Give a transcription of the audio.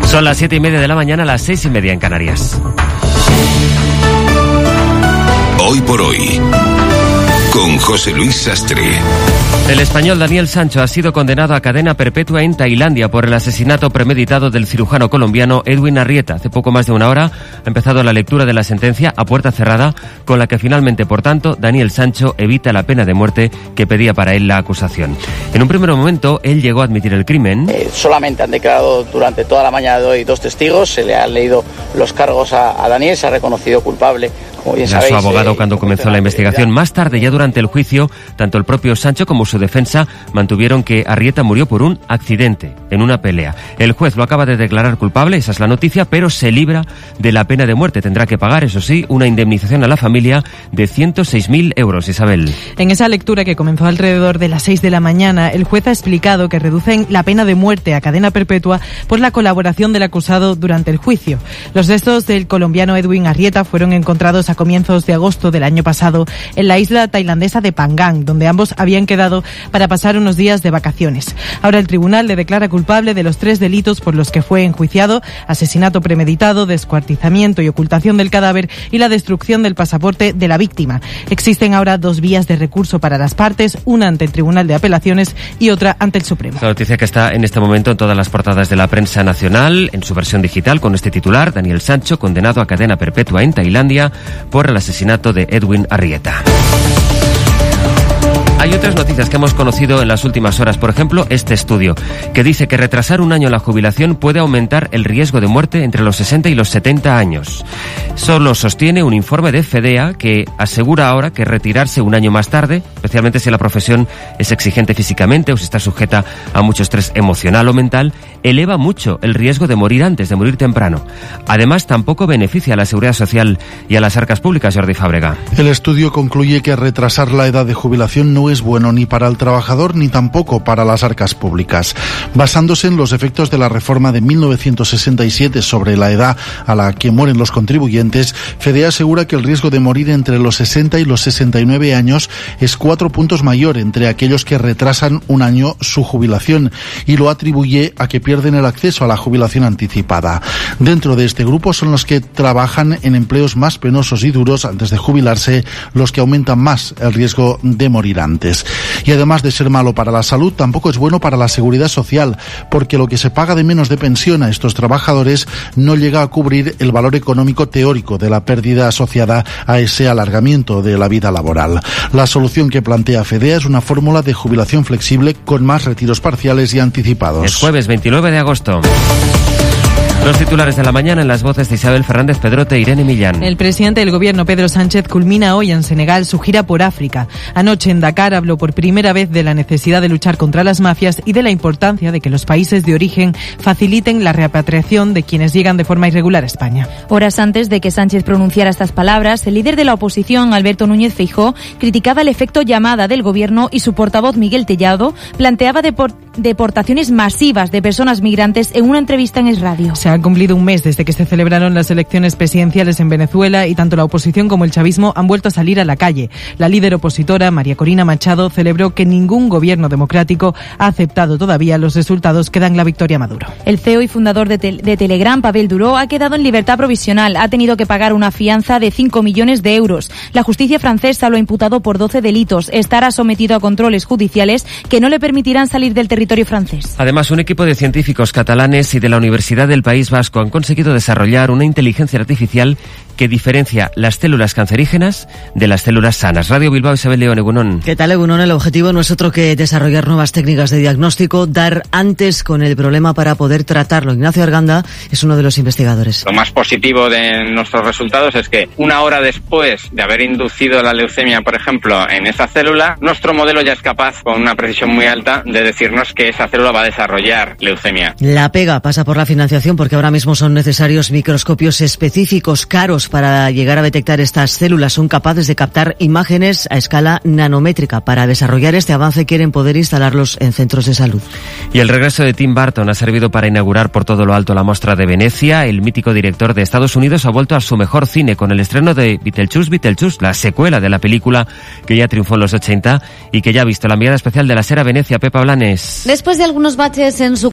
Son las 7:30 de la mañana, las 6:30 en Canarias. Hoy por hoy, con José Luis Sastre. El español Daniel Sancho ha sido condenado a cadena perpetua en Tailandia por el asesinato premeditado del cirujano colombiano Edwin Arrieta. Hace poco más de una hora ha empezado la lectura de la sentencia a puerta cerrada, con la que finalmente, por tanto, Daniel Sancho evita la pena de muerte que pedía para él la acusación. En un primer momento, él llegó a admitir el crimen. Solamente han declarado durante toda la mañana de hoy 2 testigos, se le han leído los cargos a Daniel, se ha reconocido culpable. Como bien sabéis, su abogado cuando comenzó la investigación. Más tarde, ya durante el juicio, tanto el propio Sancho como su defensa mantuvieron que Arrieta murió por un accidente, en una pelea. El juez lo acaba de declarar culpable, esa es la noticia, pero se libra de la pena de muerte. Tendrá que pagar, eso sí, una indemnización a la familia de 106.000 euros, Isabel. En esa lectura que comenzó alrededor de las 6 de la mañana, el juez ha explicado que reducen la pena de muerte a cadena perpetua por la colaboración del acusado durante el juicio. Los restos del colombiano Edwin Arrieta fueron encontrados a comienzos de agosto del año pasado en la isla tailandesa de Phangan, donde ambos habían quedado para pasar unos días de vacaciones. Ahora el tribunal le declara culpable de los 3 delitos por los que fue enjuiciado: asesinato premeditado, descuartizamiento y ocultación del cadáver y la destrucción del pasaporte de la víctima. Existen ahora 2 vías de recurso para las partes, una ante el Tribunal de Apelaciones y otra ante el Supremo. La noticia que está en este momento en todas las portadas de la prensa nacional, en su versión digital, con este titular: Daniel Sancho condenado a cadena perpetua en Tailandia por el asesinato de Edwin Arrieta. Hay otras noticias que hemos conocido en las últimas horas. Por ejemplo, este estudio que dice que retrasar un año la jubilación puede aumentar el riesgo de muerte entre los 60 y los 70 años. Solo sostiene un informe de FEDEA que asegura ahora que retirarse un año más tarde, especialmente si la profesión es exigente físicamente o si está sujeta a mucho estrés emocional o mental, eleva mucho el riesgo de morir antes, de morir temprano. Además, tampoco beneficia a la seguridad social y a las arcas públicas, Jordi Fábrega. El estudio concluye que retrasar la edad de jubilación no es bueno ni para el trabajador ni tampoco para las arcas públicas. Basándose en los efectos de la reforma de 1967 sobre la edad a la que mueren los contribuyentes, FEDEA asegura que el riesgo de morir entre los 60 y los 69 años es 4 puntos mayor entre aquellos que retrasan un año su jubilación, y lo atribuye a que pierden el acceso a la jubilación anticipada. Dentro de este grupo son los que trabajan en empleos más penosos y duros antes de jubilarse los que aumentan más el riesgo de morir antes. Y además de ser malo para la salud, tampoco es bueno para la seguridad social, porque lo que se paga de menos de pensión a estos trabajadores no llega a cubrir el valor económico teórico de la pérdida asociada a ese alargamiento de la vida laboral. La solución que plantea FEDEA es una fórmula de jubilación flexible con más retiros parciales y anticipados. Es jueves 29 de agosto. Los titulares de la mañana en las voces de Isabel Fernández Pedrote e Irene Millán. El presidente del gobierno, Pedro Sánchez, culmina hoy en Senegal su gira por África. Anoche en Dakar habló por primera vez de la necesidad de luchar contra las mafias y de la importancia de que los países de origen faciliten la repatriación de quienes llegan de forma irregular a España. Horas antes de que Sánchez pronunciara estas palabras, el líder de la oposición, Alberto Núñez Feijóo, criticaba el efecto llamada del gobierno y su portavoz, Miguel Tellado, planteaba deportaciones masivas de personas migrantes en una entrevista en Es Radio. Se ha cumplido un mes desde que se celebraron las elecciones presidenciales en Venezuela y tanto la oposición como el chavismo han vuelto a salir a la calle. La líder opositora, María Corina Machado, celebró que ningún gobierno democrático ha aceptado todavía los resultados que dan la victoria a Maduro. El CEO y fundador de Telegram, Pavel Duró, ha quedado en libertad provisional. Ha tenido que pagar una fianza de 5 millones de euros. La justicia francesa lo ha imputado por 12 delitos. Estará sometido a controles judiciales que no le permitirán salir del territorio francés. Además, un equipo de científicos catalanes y de la Universidad del País Vasco han conseguido desarrollar una inteligencia artificial que diferencia las células cancerígenas de las células sanas. Radio Bilbao, Isabel León, Egunon. ¿Qué tal, Egunon? El objetivo no es otro que desarrollar nuevas técnicas de diagnóstico, dar antes con el problema para poder tratarlo. Ignacio Arganda es uno de los investigadores. Lo más positivo de nuestros resultados es que una hora después de haber inducido la leucemia, por ejemplo, en esa célula, nuestro modelo ya es capaz, con una precisión muy alta, de decirnos que esa célula va a desarrollar leucemia. La pega pasa por la financiación, porque ahora mismo son necesarios microscopios específicos, caros, para llegar a detectar estas células. Son capaces de captar imágenes a escala nanométrica. Para desarrollar este avance quieren poder instalarlos en centros de salud. Y el regreso de Tim Burton ha servido para inaugurar por todo lo alto la Mostra de Venecia. El mítico director de Estados Unidos ha vuelto a su mejor cine con el estreno de Beetlejuice, la secuela de la película que ya triunfó en los 80 y que ya ha visto la mirada especial de la Sera Venecia. Pepa Blanes. Después de algunos baches en su